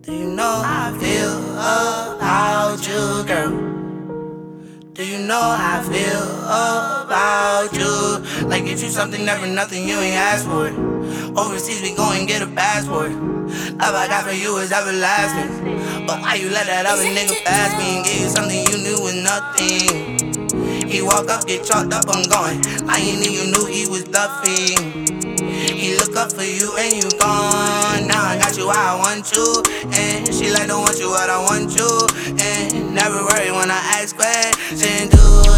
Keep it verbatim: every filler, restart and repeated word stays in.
Do you know how I feel about you, girl? Do you know how I feel about you? Like get you something, never nothing you ain't asked for. Overseas we go and get a passport. Love I got for you is everlasting. But why you let that other nigga pass me and give you something you knew was nothing? He walk up, get chalked up, I'm going. Lying and you knew he was bluffing. He look up for you and you gone. Now I got you how I want you. And she like don't want you what I want you. And never worry when I ask questions. Do